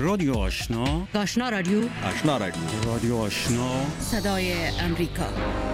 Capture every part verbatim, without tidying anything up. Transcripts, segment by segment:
رادیو آشنا، آشنا رادیو، آشنا رادیو، رادیو آشنا، صدای امریکا.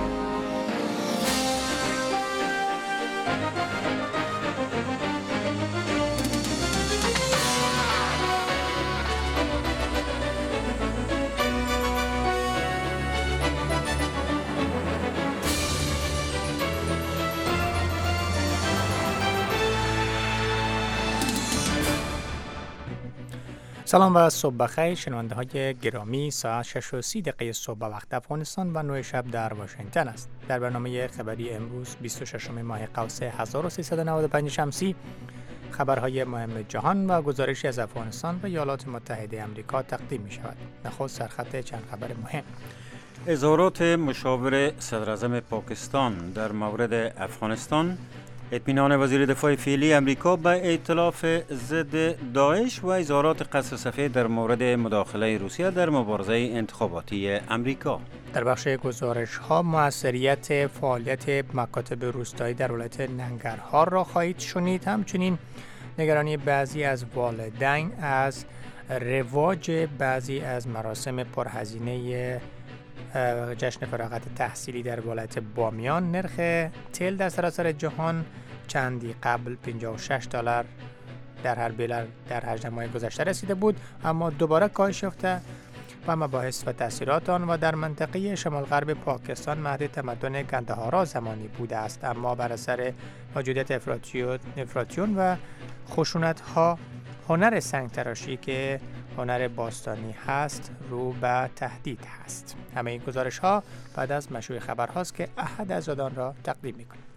سلام و صبح بخیر شنونده های گرامی. ساعت شش و سی دقیقه صبح به وقت افغانستان و نه شب در واشنگتن است. در برنامه خبری امروز بیست و ششم ماه قوس هزار و سیصد و نود و پنج شمسی خبرهای مهم جهان و گزارشی از افغانستان و ایالات متحده آمریکا تقدیم می شود. نخست سرخط چند خبر مهم. اظهارات مشاور صدراعظم پاکستان در مورد افغانستان، اطمینان وزیر دفاع فعلی امریکا به ائتلاف ضد داعش و اظهارات قصر سفید در مورد مداخله روسیه در مبارزه انتخاباتی امریکا. در بخش گزارش ها موثریت فعالیت مکاتب روستایی در ولایت ننگرهار را خواهید شنید. همچنین نگرانی بعضی از والدین از رواج بعضی از مراسم پرهزینه جشن فراغت تحصیلی در ولایت بامیان. نرخ تیل در سراسر جهان چندی قبل پنجاه و شش دلار در هر بیلر در هجده ماه گذشته رسیده بود، اما دوباره کاهش یافته و مباحث و تاثیرات آن و در منطقه شمال غرب پاکستان مهد تمدن گندهارا زمانی بوده است، اما بر اثر موجودیت افراطیون و خشونت ها هنر سنگ تراشی که هنر باستانی هست رو به تهدید هست. همه این گزارش ها بعد از مشروع خبر هاست که احد از آن را تقدیم می کنیم.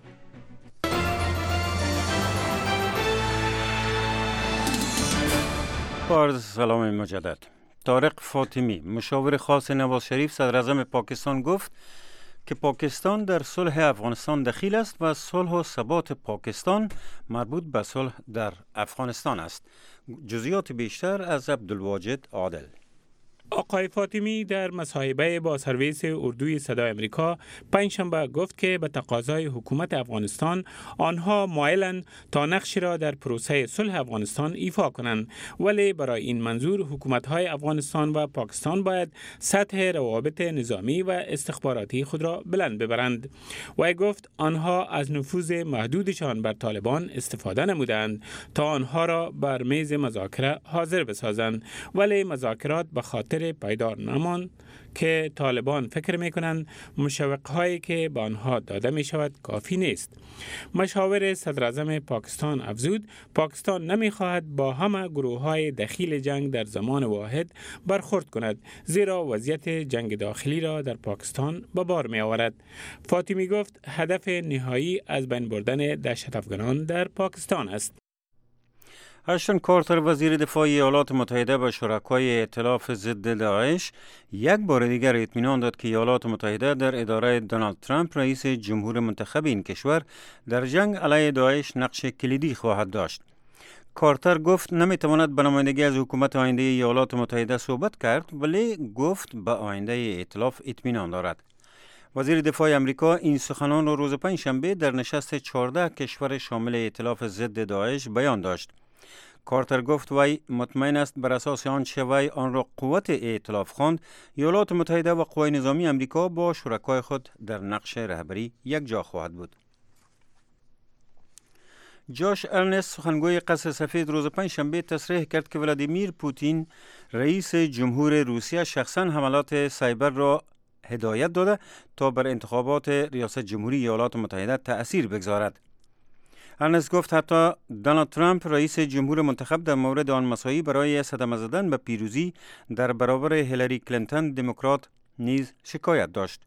با سلام مجدد. طارق فاطمی مشاور خاص نواز شریف صدراعظم پاکستان گفت که پاکستان در صلح افغانستان دخیل است و صلح و ثبات پاکستان مربوط به صلح در افغانستان است. جزئیات بیشتر از عبدالواجد عادل. آقای فاطمی در مصاحبه با سرویس اردوی صدای امریکا پنجشنبه گفت که به تقاضای حکومت افغانستان آنها مایلند تا نقشی را در پروسه صلح افغانستان ایفا کنند، ولی برای این منظور حکومت‌های افغانستان و پاکستان باید سطح روابط نظامی و استخباراتی خود را بلند ببرند. و گفت آنها از نفوذ محدودشان بر طالبان استفاده نمودند تا آنها را بر میز مذاکره حاضر بسازند، ولی مذاکرات به خاطر پایدار نمان که طالبان فکر میکنند مشوقهایی که به آنها داده می شود کافی نیست. مشاور صدراعظم پاکستان افزود پاکستان نمی خواهد با همه گروه های دخیل جنگ در زمان واحد برخورد کند، زیرا وضعیت جنگ داخلی را در پاکستان به بار می آورد. فاطمی گفت هدف نهایی از بین بردن دهشت افغانان در پاکستان است. اشتون کارتر وزیر دفاع ایالات متحده به شرکای ائتلاف ضد داعش یک بار دیگر اطمینان داد که ایالات متحده در اداره دونالد ترامپ رئیس جمهور منتخب این کشور در جنگ علیه داعش نقش کلیدی خواهد داشت. کارتر گفت نمیتواند به نمایندگی از حکومت آینده ایالات متحده صحبت کرد، ولی گفت به آینده ائتلاف اطمینان دارد. وزیر دفاع امریکا این سخنان را روز پنجشنبه در نشست چهارده کشور شامل ائتلاف ضد داعش بیان داشت. کارتر گفت وی مطمئن است بر اساس آنچه وی آن را قوت ائتلاف خواند، ایالات متحده و قوای نظامی امریکا با شرکای خود در نقش رهبری یک جا خواهد بود. جاش ارنست سخنگوی قصر سفید روز پنجشنبه تصریح کرد که ولادیمیر پوتین رئیس جمهور روسیه شخصا حملات سایبر را هدایت داده تا بر انتخابات ریاست جمهوری ایالات متحده تأثیر بگذارد. ارنست گفت حتی دونالد ترامپ رئیس جمهور منتخب در مورد آن مساعی برای صدمه زدن به پیروزی در برابر هیلاری کلینتون دموکرات نیز شکایت داشت.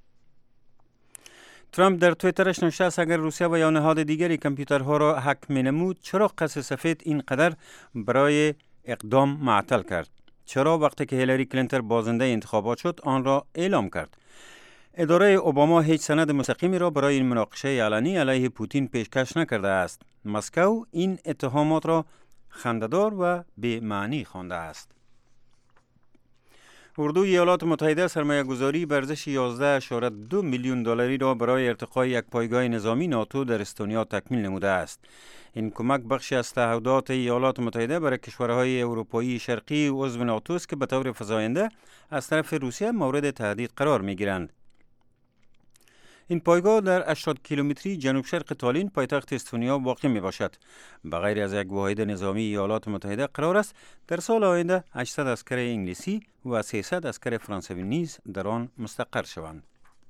ترامپ در توییترش نوشته است اگر روسیه و یا نهاد دیگری کامپیوترها را هک می‌نمود چرا قصر سفید اینقدر برای اقدام معطل کرد؟ چرا وقتی که هیلاری کلینتون بازنده انتخابات شد آن را اعلام کرد؟ اداره اوباما هیچ سند مستقیمی را برای این مناقشه علنی علیه پوتین پیشکش نکرده است. مسکو این اتهامات را خنده‌دار و بی معنی خوانده است. اردوی ایالات متحده سرمایه گذاری به ارزش یازده ممیز دو میلیون دلاری را برای ارتقای یک پایگاه نظامی ناتو در استونیا تکمیل نموده است. این کمک بخشی از تعهدات ایالات متحده برای کشورهای اروپایی شرقی و عضو ناتو است که به طور فزاینده از طرف روسیه مورد تهدید قرار می گیرند. این پایگاه در هشتاد کیلومتری جنوب شرق تالین پایتخت استونیا واقع می باشد. به غیر از یک واحد نظامی ایالات متحده قرار است در سال آینده هشتصد عسکر انگلیسی و سیصد عسکر فرانسوی نیز در آن مستقر شوند.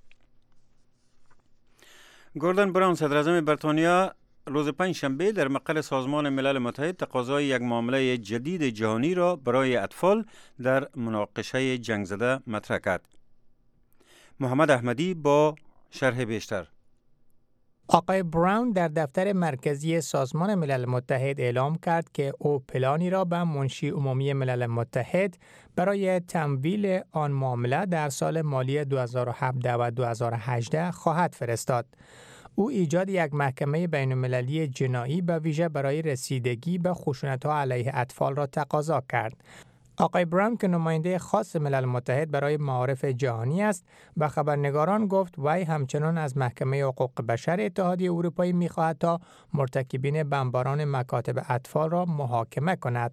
گوردن براون صدر اعظم بریتانیا روز پنجشنبه در مقر سازمان ملل متحد تقاضای یک معامله جدید جهانی را برای اطفال در مناقشه جنگ زده مطرح کرد. محمد احمدی با شرح بیشتر. آقای براون در دفتر مرکزی سازمان ملل متحد اعلام کرد که او پلانی را به منشی عمومی ملل متحد برای تمویل آن معامله در سال مالی دو هزار و هفده و دو هزار و هجده خواهد فرستاد. او ایجاد یک محکمه بین‌المللی جنایی به ویژه برای رسیدگی به خشونت‌ها علیه اطفال را تقاضا کرد. آقای براون که نماینده خاص ملل متحد برای معارف جهانی است، به خبرنگاران گفت وی همچنان از محکمه حقوق بشر اتحادیه اروپایی می‌خواهد تا مرتکبین بمباران مکاتب اطفال را محاکمه کند.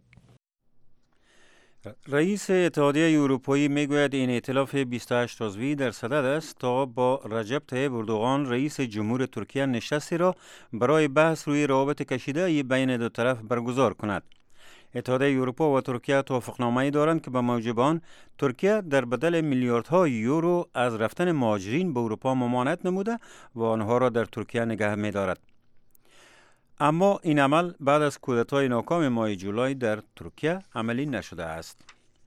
رئیس اتحادیه اروپایی میگوید این ائتلاف بیست و هشت عضوی در صدد است تا با رجب طیب اردوغان رئیس جمهور ترکیه نشستی را برای بحث روی روابط کشیده بین دو طرف برگزار کند. اتحادیه اروپا و ترکیه توافقنامه‌ای دارند که به موجب آن ترکیه در بدل میلیاردها یورو از رفتن مهاجرین به اروپا ممانعت نموده و آنها را در ترکیه نگه می‌دارد. اما این عمل بعد از کودتای ناکام ماه جولای در ترکیه عملی نشده است.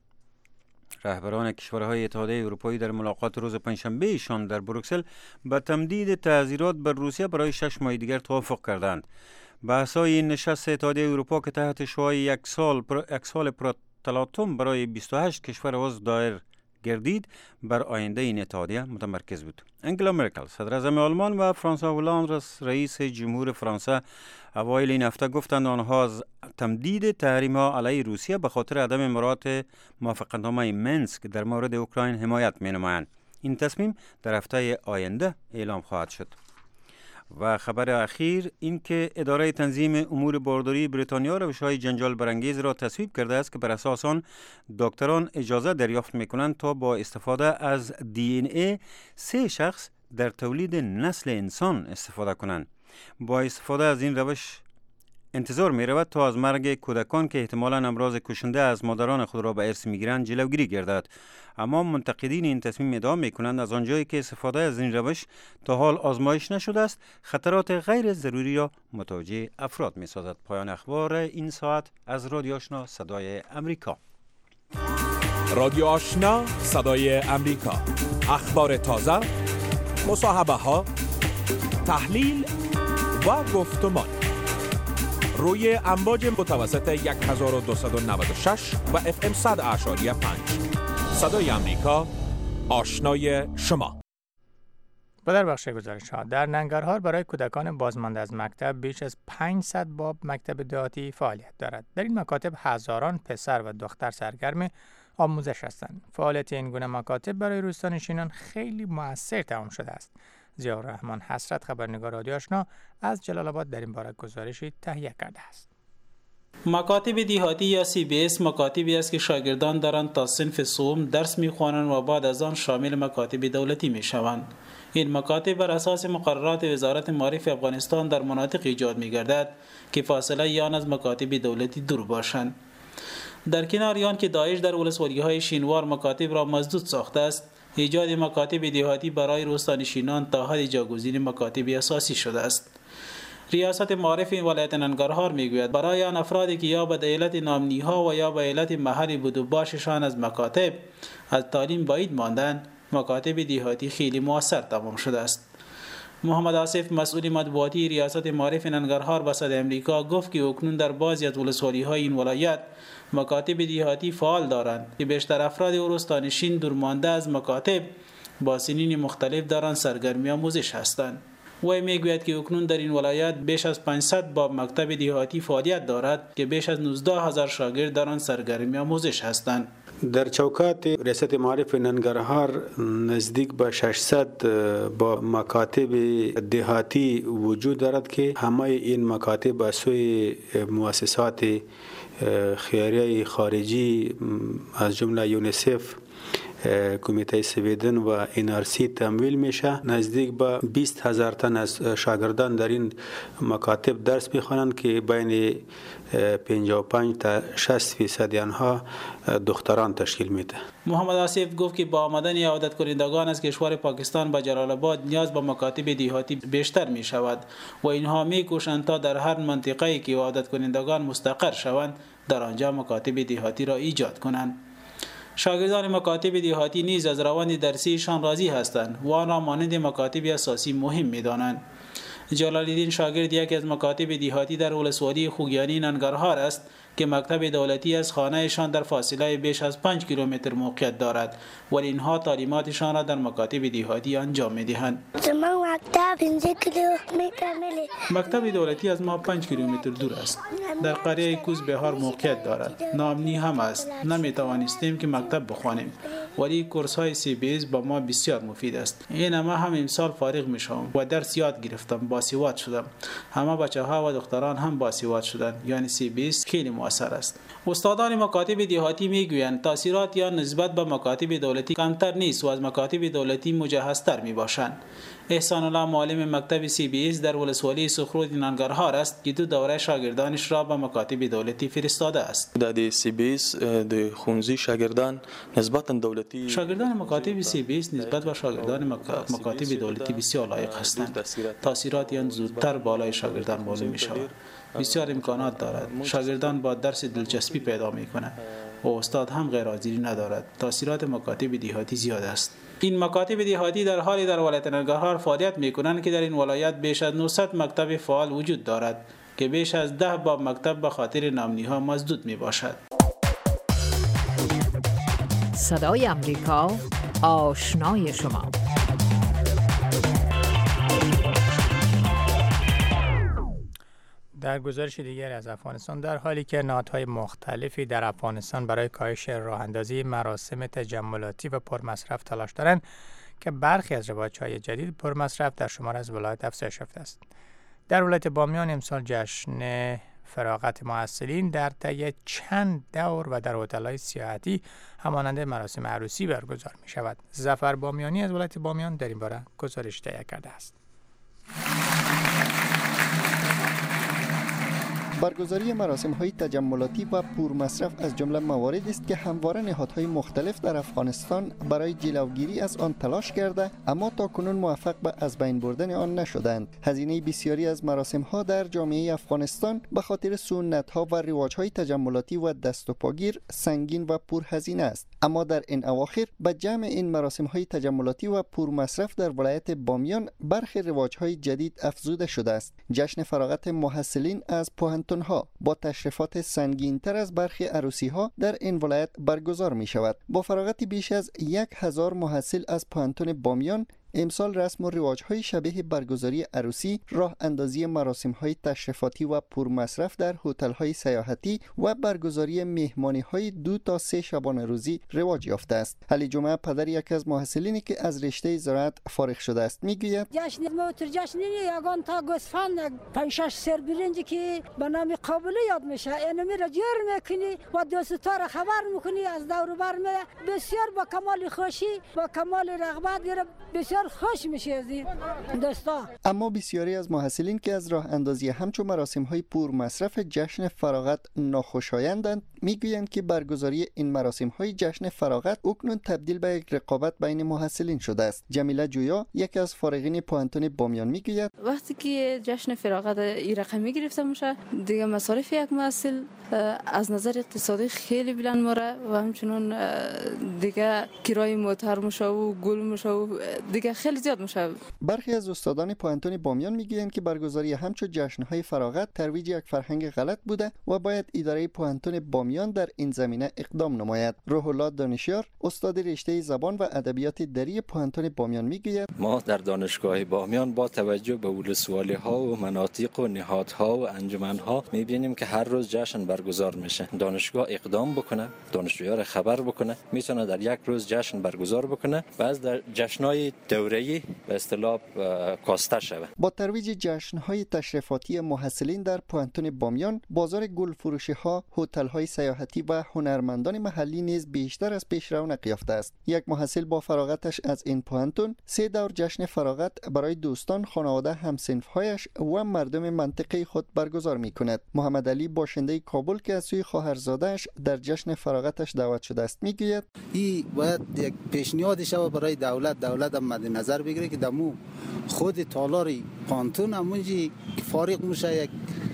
رهبران کشورهای اتحادیه اروپایی در ملاقات روز پنجشنبه ایشان در بروکسل به تمدید تعزیرات بر روسیه برای شش ماه دیگر توافق کردند. بحث‌های این نشست اتحادیه اروپا که تحت شعار یک سال پر یک سال پرتلاطم برای بیست و هشت کشور عضو دایر گردید بر آینده این اتحادیه متمرکز بود. انگلا مرکل صدر اعظم آلمان و فرانسوا هولند رئیس جمهور فرانسه اوایل این هفته گفتند آنها از تمدید تحریم‌ها علیه روسیه به خاطر عدم مراعات موافقتنامه منسک در مورد اوکراین حمایت می‌نمایند. این تصمیم در هفته آینده اعلام خواهد شد. و خبر اخیر این که اداره تنظیم امور بارداری بریتانیا روش‌های جنجال برانگیز را تصویب کرده است که بر اساس آن دکتران اجازه دریافت می‌کنند تا با استفاده از دی ان ای سه شخص در تولید نسل انسان استفاده کنند. با استفاده از این روش انتظار می رود تا از مرگ کودکان که احتمالاً امراض کشنده از مادران خود را به ارث می‌گیرند جلوگیری گردد. اما منتقدین این تصمیم ادعا می‌کنند از آنجایی که استفاده از این روش تا حال آزمایش نشده است، خطرات غیر ضروری را متوجه افراد می‌سازد. پایان اخبار این ساعت از رادیو آشنا صدای امریکا. رادیو آشنا صدای امریکا، اخبار تازه، مصاحبه‌ها، تحلیل و گفتمان روی امواج متوسط هزار و دویست و نود و شش و اف ام صد اعشاری پنج. صدای امریکا، آشنای شما. و در بخش گزارش ها در ننگرهار برای کودکان بازمانده از مکتب بیش از پانصد باب مکتب دهاتی فعالیت دارد. در این مکاتب هزاران پسر و دختر سرگرم آموزش هستند. فعالیت این گونه مکاتب برای روستانشینان خیلی مؤثر تمام شده است. ضیاءالرحمن حسرت خبرنگار رادیو آشنا از جلال آباد در این باره گزارشی تهیه کرده است. مکاتب دیهاتی یا سی بی اس مکاتبی است که شاگردان دارند تا صنف سوم درس می‌خوانند و بعد از آن شامل مکاتب دولتی می‌شوند. این مکاتب بر اساس مقررات وزارت معارف افغانستان در مناطق ایجاد می‌گردد که فاصله آن از مکاتب دولتی دور باشند. در کنار آن که داعش در ولسوالی‌های شینوار مکاتب را مسدود ساخته است، ایجاد مکاتب دیهاتی برای روستانشینان تا حد جاگزین مکاتب اساسی شده است. ریاست معارف ولایت ننگرهار میگوید برای آن افرادی که یا به علت نامنی‌ها و یا به علت محل بود و باششان از مکاتب از تعلیم بعید ماندند، مکاتب دیهاتی خیلی مؤثر تمام شده است. محمد آصف مسئول مطبوعاتی ریاست معارف ننگرهار به صدای امریکا گفت که اکنون در بعضی از ولسوالی‌های این ولایت مکاتب دیهاتی فعال دارند که بیشتر افراد روستانشین دورمانده از مکاتب با سنین مختلف دارند سرگرمی آموزش هستند. وی میگوید که اکنون در این ولایت بیش از پانصد باب مکتب دهاتی فعالیت دارد که بیش از نوزده هزار شاگرد در آن سرگرم آموزش هستند. در چوکات ریاست معارف ننگرهار نزدیک به ششصد با مکاتب دهاتی وجود دارد که همه این مکاتب از سوی مؤسسات خیریه خارجی از جمله یونیسف، کمیته سویدن و این آر سی تمویل میشه. نزدیک به بیست هزار تن از شاگردان در این مکاتب درس میخوانند که بین پنجاه و پنج تا شصت فیصد آنها دختران تشکیل میده. محمد آصف گفت که با آمدن عودت کنندگان از کشور پاکستان به جلال آباد نیاز به مکاتب دهاتی بیشتر می شود و اینها می کوشند تا در هر منطقه‌ای که عودت کنندگان مستقر شوند در آنجا مکاتب دهاتی را ایجاد کنند. شاگردان مکاتب دهاتی نیز از روند درسیشان راضی هستند و آن را مانند مکاتب اساسی مهم می‌دانند. جلال الدین شاگرد یکی از مکاتب دهاتی در ولسوالی خوگیانی ننگرهار است که مکتب دولتی از خانهشان در فاصله بیش از پنج کیلومتر موقعیت دارد ولی اینها تعلیماتشان را در مکاتب دهاتی انجام می‌دهند. مکتب دولتی از ما پنج کیلومتر دور است. در قریه کوز بهار موقعیت دارد. ناامنی هم است. نمی‌توانستیم که مکتب بخوانیم. ولی کورس های سی بی اس با ما بسیار مفید است. این ما هم امسال فارغ میشم و درس یاد گرفتم، باسواد شدم. همه بچه‌ها و دختران هم باسواد شدند. یعنی سی بی اس خیلی مؤثر است. استادان مکاتب دهاتی میگویند تاثیرات یا نسبت به مکاتب دولتی کمتر نیست و از مکاتب دولتی مجهزتر میباشند. احسان الله معلم مکتب سی بی اس در ولسوالی سخرود ننگرهار است که دو دوره شاگردانش را به مکاتب دولتی فرستاده است. در سی بی اس د خونزی شاگردان نسبتا دولتی شاگردان مکاتب سی بی اس نسبت به شاگردان مکاتب دولتی بسیار لایق هستند. تاثیرات آن زودتر بالای شاگردان معلوم می شود. بسیار امکانات دارد. شاگردان با درس دلچسپی پیدا می کنند و استاد هم غیر حاضری ندارد. تاثیرات مکاتب دهاتی زیاد است. این مکاتب دهاتی در حالی در ولایت ننگرهار فعالیت می کنند که در این ولایت بیش از نهصد مکتب فعال وجود دارد که بیش از ده باب مکتب به خاطر ناامنی ها مسدود می باشد. صدای امریکا، آشنای شما. در گزارش دیگر از افغانستان، در حالی که نهادهای مختلفی در افغانستان برای کاهش راه اندازی مراسم تجملاتی و پرمصرف تلاش دارند که برخی از روایت‌های جدید پرمصرف در شمار از ولایات افزایش یافته است. در ولایت بامیان امسال جشن فراغت محصلین در طی چند دور و در هتل‌های سیاحتی همانند مراسم عروسی برگزار می شود. ظفر بامیانی از ولایت بامیان در این باره گزارش تهیه کرده است. برگزاری مراسم‌های تجملاتی و پرمصرف از جمله مواردی است که همواره نهادهای مختلف در افغانستان برای جلوگیری از آن تلاش کرده اما تاکنون موفق به از بین بردن آن نشدند. هزینه بسیاری از مراسم‌ها در جامعه افغانستان به خاطر سنت‌ها و رواج‌های تجملاتی و دست و پاگیر سنگین و پرهزینه است. اما در این اواخر به جمع این مراسم‌های تجملاتی و پرمصرف در ولایت بامیان برخی رواج‌های جدید افزوده شده است. جشن فراغت محصلین از پوهنتون ها با تشریفات سنگین‌تر از برخی عروسی‌ها در این ولایت برگزار می شود. با فراغت بیش از یک هزار محصل از پوهنتون بامیان امسال رسم و رواج‌های شبیه برگزاری عروسی، راه اندازی مراسم‌های تشریفاتی و پرمصرف در هتل‌های سیاحتی و برگزاری مهمانی‌های دو تا سه شبانه روزی رواج یافته است. علی جمعه پدر یکی از محصلینی که از رشته زراعت فارغ شده است میگوید جشن موتور جشن یگان تا گوسفند پنج شش سر برنج که به نام قابل یاد میشه، اینو میره جور میکنی و دوستا را خبر میکنی از دور و بر بسیار با کمال خوشی با کمال رغبت بسیار خوش میشه از این دوستا. اما بسیاری از محصلین که از راه اندازی همچون مراسم های پور مصرف جشن فراغت ناخوشایندند میگویند که برگزاری این مراسم های جشن فراغت اکنون تبدیل به یک رقابت بین محصلین شده است. جمیله جویا یکی از فارغین پوهنتون بامیان میگوید وقتی که جشن فراغت این رقمی گرفته میشه دیگه مصارف یک محصل از نظر اقتصادی خیلی بلند مره و همچنین دیگه کرای موتر میشه و گل میشه و دیگه خیلی زیاد میشه. برخی از استادان پوهنتون بامیان میگویند که برگزاری همچون جشن‌های فراغت ترویج یک فرهنگ غلط بوده و باید اداره پوهنتون بامیان در این زمینه اقدام نماید. روح الله دانشیار استاد رشته زبان و ادبیات دری پوهنتون بامیان میگوید ما در دانشگاه بامیان با توجه به ولسوالی‌ها و مناطق و نهادها و انجمن‌ها می‌بینیم که هر روز جشن برگزار میشه. دانشگاه اقدام بکنه، دانشجویان خبر بکنه، میتونه در یک روز جشن برگزار بکنه و از در جشن‌های دوره‌ای به اصطلاح کاسته شود. با ترویج جشن‌های تشریفاتی محصلین در پوهنتون بامیان، بازار گل فروشی‌ها، هتل‌های سیاحتی و هنرمندان محلی نیز بیشتر از پیش رونق یافته است. یک محصل با فراغتش از این پوهنتون سه دور جشن فراغت برای دوستان، خانواده، همسنف‌هایش و مردم منطقه خود برگزار می‌کند. محمد علی باشنده کابل که از سوی خواهرزاده‌اش در جشن فراغتش دعوت شده است میگوید این باید یک پیشنهاد شود برای دولت دولت هم مد نظر بگیره که دمو خود تالار پانتون همونجی فارغ میشه یک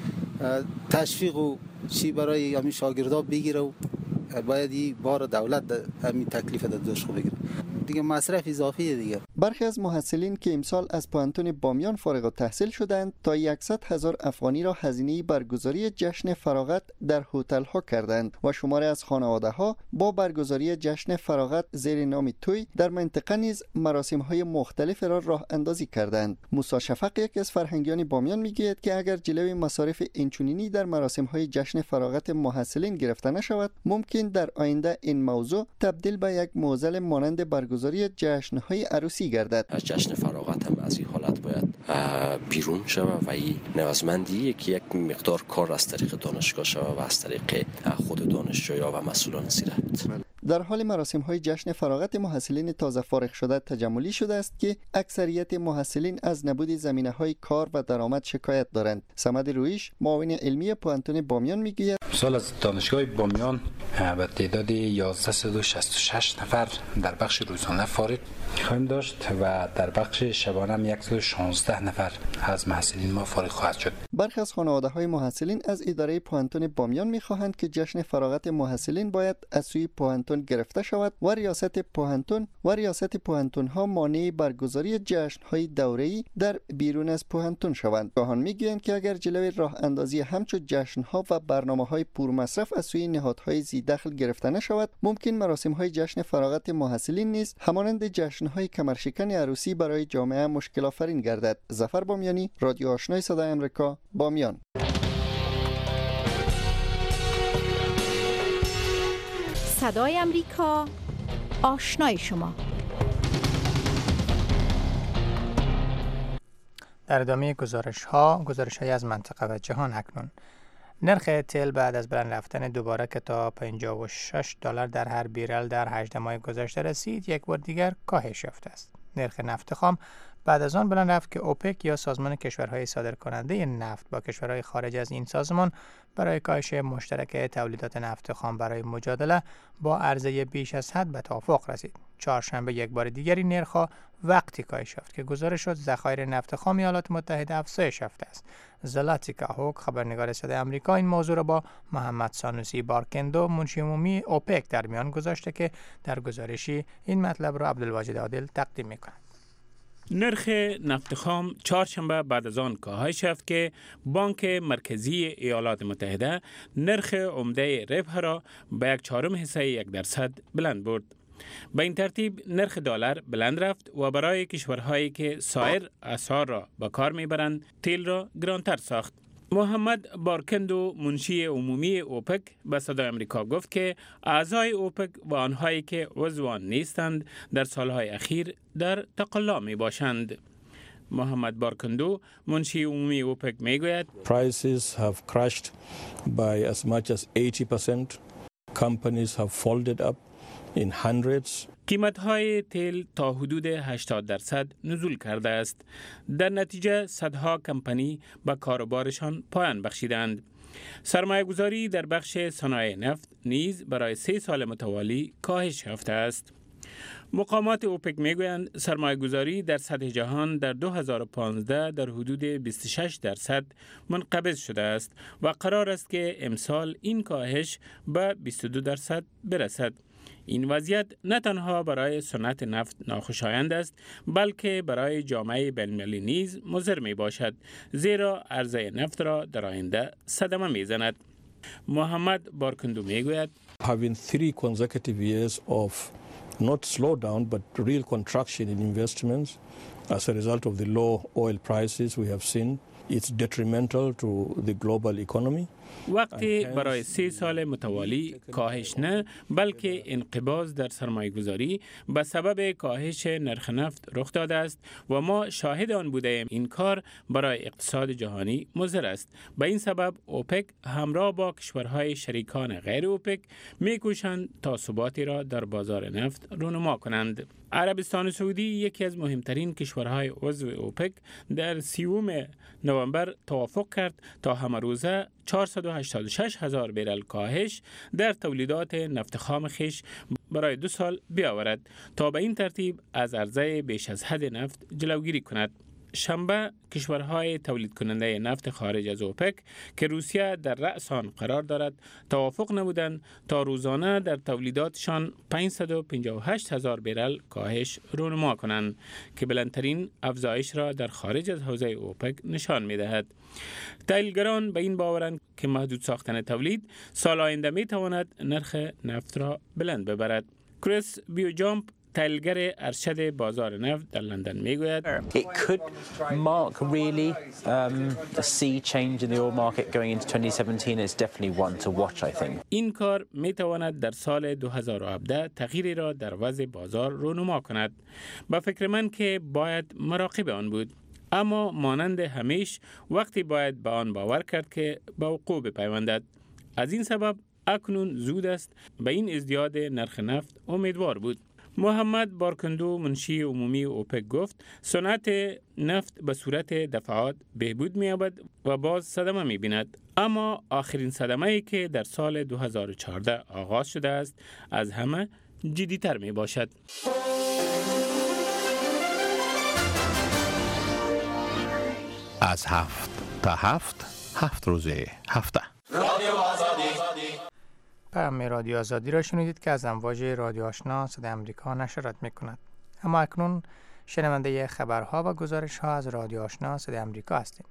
تشویق و چی برای همین شاگردا بگیره و باید این بار دولت همین تکلیف در دوش خو بگیره دیگه. مصرف اضافی دیگه. برخی از محصلین که امسال از پوهنتون بامیان فارغ التحصیل شدند تا صد هزار افغانی را هزینه برگزاری جشن فراغت در هتل ها کردند و شماری از خانواده ها با برگزاری جشن فراغت زیر نام توی در منطقه نیز مراسم های مختلف را راه اندازی کردند. موسی شفق یکی از فرهنگیان بامیان میگوید که اگر جلوی مصارف اینچنینی در مراسم های جشن فراغت محصلین گرفته نشود، ممکن در آینده این موضوع تبدیل به یک معضل مانند برگزاری جشن های عروسی گردد. از جشن فراغت هم از این حالت باید بیرون شود و این نیازمندی که یک مقدار کار از طریق دانشگاه شود و از طریق خود دانشجویا و مسئولان زیرت. در حال مراسم های جشن فراغت محصلین تازه فارغ شده تجملی شده است که اکثریت محصلین از نبود زمینه های کار و درآمد شکایت دارند. صمد رویش معاون علمی پوهنتون بامیان میگوید سال از دانشگاه بامیان به تعداد یازده و شصت و شش نفر در بخش روزانه فارغ خواهیم داشت و در بخش شبانه هم صد و شانزده نفر از محصلین ما فارغ خواهد شد. برخی از خانواده های محصلین از اداره پوهنتون بامیان میخواهند که جشن فراغت محصلین باید از سوی پوهنتون گرفته شود و ریاست پوهنتون و ریاست پوهنتون ها مانع برگزاری جشن های دوره‌ای در بیرون از پوهنتون شوند. آنها میگویند که اگر جلوی راه اندازی همچون جشن ها و برنامه های پرمصرف از سوی نهادهای ذی دخل گرفته نشود، ممکن مراسم های جشن فراغت محصلین نیز همانند جشن های کمرشکن عروسی برای جامعه مشکل آفرین گردد. ظفر بامیانی، رادیو آشنای صدای آمریکا، بامیان. صدای آمریکا، آشنای شما. در ادامه گزارش ها گزارش های از منطقه و جهان اکنون. نرخ تل بعد از بلند رفتن دوباره که تا پنجاه و شش دلار در هر بیرل در هجده ماه گذشته رسید، یک بار دیگر کاهش یافته است. نرخ نفت خام بعد از آن بلند رفت که اوپک یا سازمان کشورهای صادرکننده نفت با کشورهای خارج از این سازمان برای کاهش مشترک تولیدات نفت خام برای مجادله با عرضه بیش از حد به توافق رسید. چهارشنبه یک بار دیگری نرخ وقتی کاهش یافت که گزارش شد ذخایر نفت خام ایالات متحده افزایش یافته است. زلاتیکا هوک خبرنگار صدای آمریکا این موضوع را با محمد سانوسی بارکندو منشی عمومی اوپک در میان گذاشته که در گزارشی این مطلب را عبدالواجد عادل تقدیم می‌کند. نرخ نفت خام چهارشنبه بعد از آن کاهش یافت که بانک مرکزی ایالات متحده نرخ عمده ربح را به یک چهارم حصه یک درصد بلند برد. به این ترتیب نرخ دلار بلند رفت و برای کشورهایی که سایر اسعار را به کار میبرند تیل را گرانتر ساخت. محمد بارکندو منشی عمومی اوپک به صدای آمریکا گفت که اعضای اوپک و آنهایی که عضوان نیستند در سالهای اخیر در تقلا می باشند. محمد بارکندو منشی عمومی اوپک می گوید Prices have crashed by as much as eighty percent. Companies have folded up in hundreds. قیمت‌های تیل تا حدود هشتاد درصد نزول کرده است. در نتیجه صدها کمپانی به کاروبارشان پایان بخشیدند. سرمایه‌گذاری در بخش صنایع نفت نیز برای سه سال متوالی کاهش یافته است. مقامات اوپک میگویند سرمایه گذاری در سطح جهان در دو هزار و پانزده در حدود بیست و شش درصد منقبض شده است و قرار است که امسال این کاهش به بیست و دو درصد برسد. این وضعیت نه تنها برای صنعت نفت ناخوشایند است بلکه برای جامعه بین‌المللی نیز مضر می باشد، زیرا عرضه نفت را در آینده صدمه می زند. محمد بارکندو می گوید Having three consecutive years of not slow down but real contraction in investments as a result of the low oil prices we have seen, it's detrimental to the global economy. وقتی برای سه سال متوالی کاهش نه بلکه انقباض در سرمایه گذاری به سبب کاهش نرخ نفت رخ داده است و ما شاهد آن بوده ایم. این کار برای اقتصاد جهانی مضر است. به این سبب اوپک همراه با کشورهای شریکان غیر اوپک می‌کوشند تا ثباتی را در بازار نفت رونما کنند. عربستان سعودی یکی از مهمترین کشورهای عضو اوپک در سیوم نوامبر توافق کرد تا همه روزه چهارصد و هشتاد و شش هزار برل کاهش در تولیدات نفت خام خویش برای دو سال بیاورد تا به این ترتیب از عرضه بیش از حد نفت جلوگیری کند. شنبه کشورهای تولید کننده نفت خارج از اوپک که روسیه در رأس آن قرار دارد توافق نمودند تا روزانه در تولیداتشان پانصد و پنجاه و هشت هزار برل کاهش رونما کنند که بلندترین افزایش را در خارج از حوزه اوپک نشان می‌دهد. تحلیلگران به این باورند که محدود ساختن تولید سال آینده می‌تواند نرخ نفت را بلند ببرد. کریس بیوجامپ تحلیلگر ارشد بازار نفت در لندن میگوید It could mark really um, a sea change in the oil market going into twenty seventeen. It's definitely one to watch, I think. این کار میتواند در سال دو هزار و هفده تغییری را در وضع بازار رونما کند. با فکر من که باید مراقب آن بود. اما مانند همیشه وقتی باید به آن باور کرد که به وقوع بپیوندد. از این سبب اکنون زود است به این ازدیاد نرخ نفت امیدوار بود. محمد بارکندو منشی عمومی اوپک گفت صنعت نفت به صورت دفعات بهبود می‌یابد و باز صدمه می‌بیند، اما آخرین صدمه‌ای که در سال دو هزار و چهارده آغاز شده است از همه جدی‌تر می‌باشد. از هفت تا هفت هفت روزه هفته رادیو آزادی. پیام رادیو آزادی را شنیدید که از امواج رادیو آشنا صدای آمریکا نشرات می‌کند. اما اکنون شنونده خبرها و گزارش‌ها از رادیو آشنا صدای آمریکا هستیم.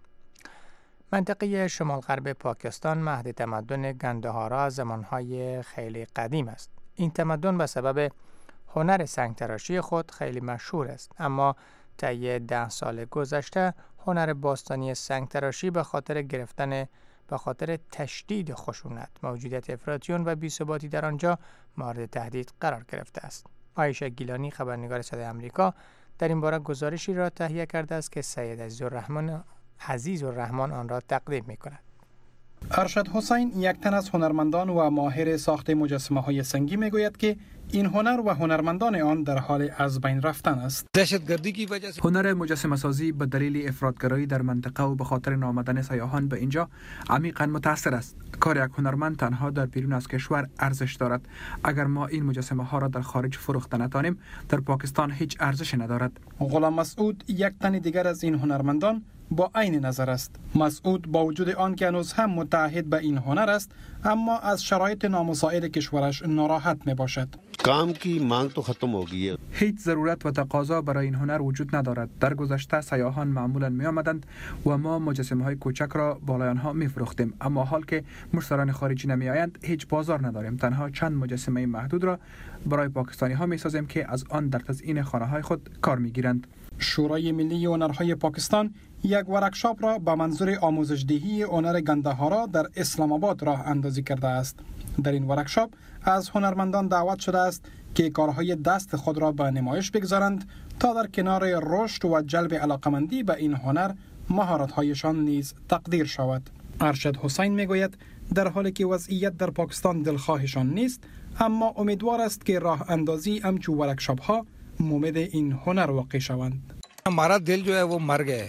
منطقه شمال غرب پاکستان مهد تمدن گندهارا از زمانهای خیلی قدیم است. این تمدن به سبب هنر سنگ‌تراشی خود خیلی مشهور است، اما طی ده سال گذشته هنر باستانی سنگ‌تراشی به خاطر گرفتن به خاطر تشدید خشونت، موجودیت افراطیون و بی‌ثباتی در آنجا مورد تهدید قرار گرفته است. عایشه گیلانی خبرنگار صدای آمریکا در این باره گزارشی را تهیه کرده است که سید عزیزالرحمن عزیزالرحمن آن را تقدیم می‌کند. ارشد حسین یک تن از هنرمندان و ماهر ساخت مجسمه‌های سنگی میگوید که این هنر و هنرمندان آن در حال از بین رفتن است. دهشتگردی کی وجه سے هنر مجسمه سازی به دلیل افراطگرایی در منطقه و به خاطر نامدن سیاحان به اینجا عمیقاً متاثر است. کار یک هنرمند تنها در بیرون از کشور ارزش دارد. اگر ما این مجسمه ها را در خارج فروخته نتوانیم، در پاکستان هیچ ارزشی ندارد. غلام مسعود یک تن دیگر از این هنرمندان با عین نظر است. مسعود با وجود آن که هنوز هم متعهد به این هنر است، اما از شرایط نامساعد کشورش ناراحت می باشد. کام کی مانگ تو ختم ہو گئی ہے. هیچ ضرورت و تقاضا برای این هنر وجود ندارد. در گذشته سیاحان معمولا می آمدند و ما مجسمه های کوچک را بالای آنها می فروختیم، اما حال که مشتریان خارجی نمی آیند هیچ بازار نداریم. تنها چند مجسمه محدود را برای پاکستانی ها می سازیم که از آن در تزیین خانه های خود کار می گیرند. شورای ملی هنرهای پاکستان یک ورکشاپ را به منظور آموزش دهی هنر گندهارا در اسلام آباد راه اندازی کرده است. در این ورکشاپ از هنرمندان دعوت شده است که کارهای دست خود را به نمایش بگذارند تا در کنار رشد و جلب علاقمندی به این هنر مهارت‌هایشان نیز تقدیر شود. ارشد حسین میگوید در حالی که وضعیت در پاکستان دلخواهشان نیست، اما امیدوار است که راه اندازی همچو ورکشاپ ها مومد این هنر واقع شوند. हमारा दिल जो है वो मर गया है.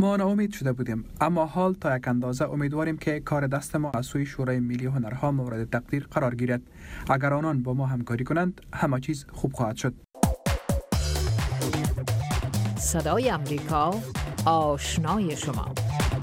ما ناامید شده بودیم، اما حال تا یک اندازه امیدواریم که کار دست ما از سوی شورای ملی هنرها مورد تقدیر قرار گیرد. اگر آنان با ما همکاری کنند همه چیز خوب خواهد شد. صدای امریکا، آشنای شما.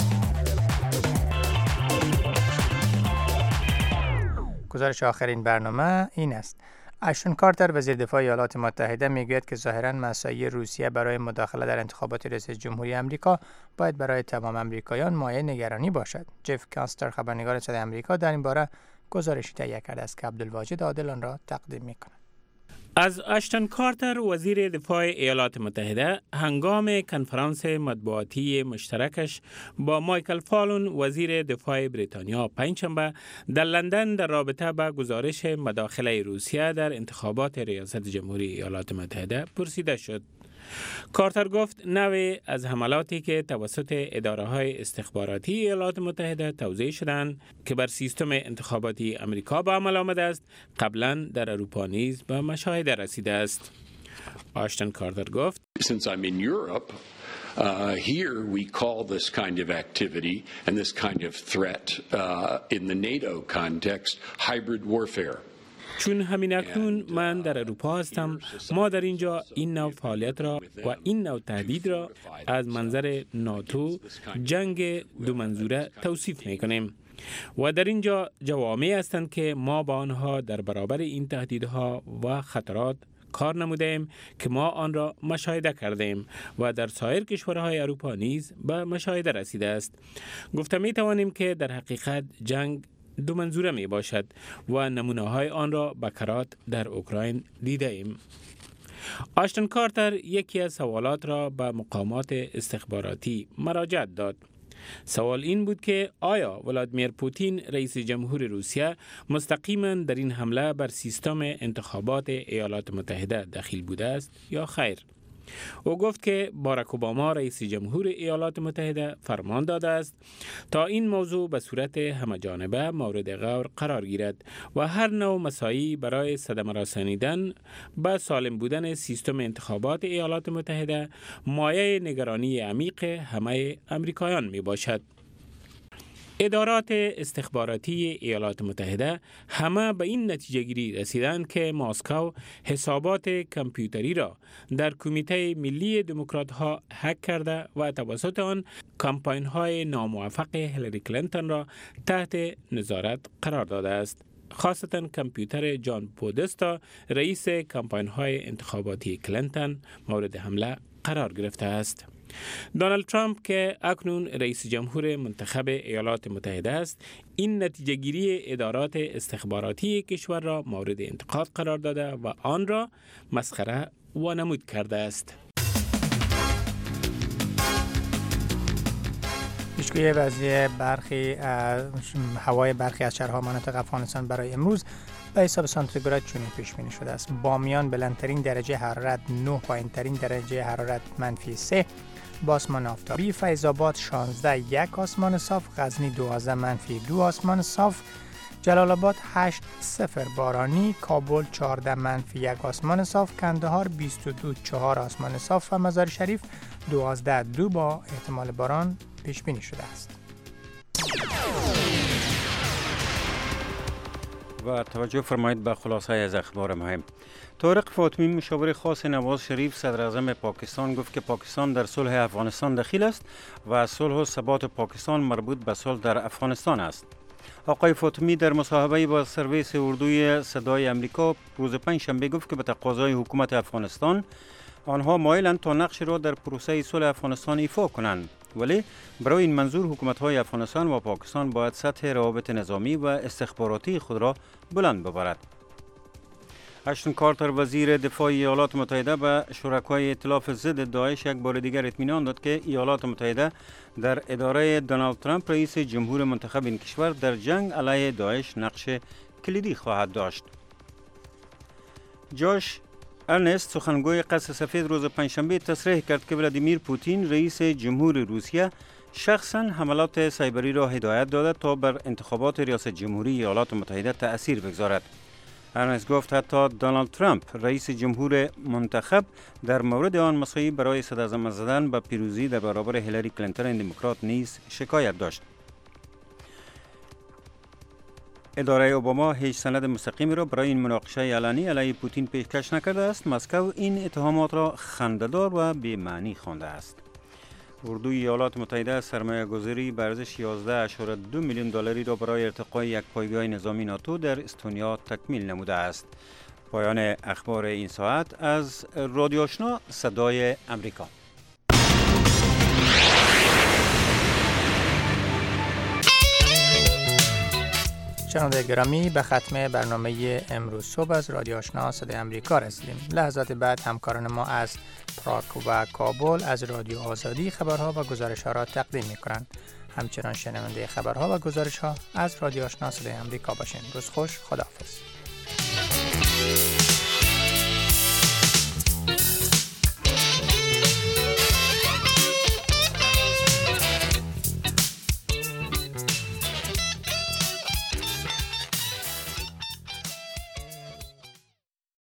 گزارش آخرین برنامه این است. اشتون کارتر وزیر دفاع ایالات متحده میگوید که ظاهراً مساعی روسیه برای مداخله در انتخابات ریاست جمهوری آمریکا باید برای تمام آمریکایان مایه نگرانی باشد. جف کاستر خبرنگار صدای آمریکا در این باره گزارشی تهیه کرده است که عبدالواجد عادل آن را تقدیم می‌کند. از اشتون کارتر وزیر دفاع ایالات متحده هنگام کنفرانس مطبوعاتی مشترکش با مایکل فالون وزیر دفاع بریتانیا پنجشنبه در لندن در رابطه با گزارش مداخله روسیه در انتخابات ریاست جمهوری ایالات متحده پرسیده شد. کارتر گفت نوع از حملاتی که توسط اداره‌های استخباراتی ایالات متحده توزیع شدند که بر سیستم انتخاباتی امریکا به عمل آمده است قبلا در اروپا نیز به مشاهده رسیده است. آشتون کارتر گفت Since I'm in Europe, uh, here we call this kind of activity and this kind of threat uh, in the NATO context hybrid warfare. چون همین اکنون من در اروپا هستم، ما در اینجا این نوع فعالیت را و این نوع تهدید را از منظر ناتو جنگ دو منظوره توصیف میکنیم و در اینجا جوامعی هستند که ما با آنها در برابر این تهدیدها و خطرات کار نمودیم که ما آن را مشاهده کردیم و در سایر کشورهای اروپا نیز به مشاهده رسیده است. گفته می توانیم که در حقیقت جنگ دو منظوره می باشد و نمونه های آن را به کرات در اوکراین دیده ایم. آشتون کارتر یکی از سوالات را به مقامات استخباراتی مراجعت داد. سوال این بود که آیا ولادیمیر پوتین رئیس جمهور روسیه مستقیما در این حمله بر سیستم انتخابات ایالات متحده دخیل بوده است یا خیر؟ او گفت که باراک اوباما رئیس جمهور ایالات متحده فرمان داده است تا این موضوع به صورت همه‌جانبه مورد غور قرار گیرد و هر نوع مساعی برای صدمه رسانیدن به سالم بودن سیستم انتخابات ایالات متحده مایه نگرانی عمیق همه امریکایان می باشد. ادارات استخباراتی ایالات متحده همه به این نتیجه گیری رسیدند که مسکو حسابات کامپیوتری را در کمیته ملی دموکرات ها هک کرده و توسط آن کمپاین های ناموفق هیلاری کلینتون را تحت نظارت قرار داده است. خاصتا کامپیوتر جان پودستا رئیس کمپاین های انتخاباتی کلینتون مورد حمله قرار گرفته است. دونالد ترامپ که اکنون رئیس جمهور منتخب ایالات متحده است، این نتیجه گیری ادارات استخباراتی کشور را مورد انتقاد قرار داده و آن را مسخره و نمود کرده است. پیشگویی وضعیت برخی هوای برخی از شهرها مناطق افغانستان برای امروز به حساب سانتیگراد چنین پیش بینی شده است. بامیان بلندترین درجه حرارت نه، پایینترین درجه حرارت منفی سه، با آسمان آفتابی. فیض آباد شانزده یک آسمان صاف، غزنی دوازده منفی دو آسمان صاف، جلال آباد هشت صفر بارانی، کابل چهارده منفی یک آسمان صاف، کندهار بیست و دو چهار آسمان صاف و مزار شریف دوازده دو با احتمال باران پیش بینی شده است. و توجه فرمایید به خلاصه از اخبار مهم. طارق فاطمی مشاور خاص نواز شریف صدر اعظم پاکستان گفت که پاکستان در صلح افغانستان دخیل است و صلح و ثبات پاکستان مربوط به صلح در افغانستان است. آقای فاطمی در مصاحبه با سرویس اردوی صدای امریکا روز پنجشنبه گفت که به تقاضای حکومت افغانستان آنها مایلند تا نقش را در پروسه صلح افغانستان ایفا کنند، ولی برای این منظور حکومت‌های افغانستان و پاکستان باید سطح روابط نظامی و استخباراتی خود را بلند ببرد. اشتون کارتر وزیر دفاع ایالات متحده به شرکای ائتلاف ضد داعش یک بار دیگر اطمینان داد که ایالات متحده در اداره دونالد ترامپ رئیس جمهور منتخب این کشور در جنگ علیه داعش نقش کلیدی خواهد داشت. جاش ارنست سخنگوی قصر سفید روز پنجشنبه تصریح کرد که ولادیمیر پوتین رئیس جمهور روسیه شخصا حملات سایبری را هدایت داده تا بر انتخابات ریاست جمهوری ایالات متحده تأثیر بگذارد. ارنست گفت حتی دونالد ترامپ رئیس جمهور منتخب در مورد آن مساعی برای صداعظم زدن به پیروزی در برابر هیلاری کلینتون دموکرات نیز شکایت داشت. اداره اوباما هیچ سند مستقیمی را برای این مناقشه علنی علیه پوتین پیشکش نکرده است. مسکو این اتهامات را خنده‌دار و بی‌معنی خوانده است. اردوی ایالات متحده سرمایه گذاری به ارزش یازده اشاره دو میلیون دلاری را برای ارتقای یک پایگاه نظامی ناتو در استونیا تکمیل نموده است. پایان اخبار این ساعت از رادیو آشنا صدای امریکا. شنونده گرامی، به ختم برنامه امروز صبح از رادیو آشنا صدای امریکا رسیدیم. لحظات بعد همکاران ما از پراگ و کابل از رادیو آزادی خبرها و گزارش‌ها را تقدیم می‌کنند. همچنان شنونده خبرها و گزارش‌ها از رادیو آشنا صدای امریکا باشین. روز خوش، خداحافظ.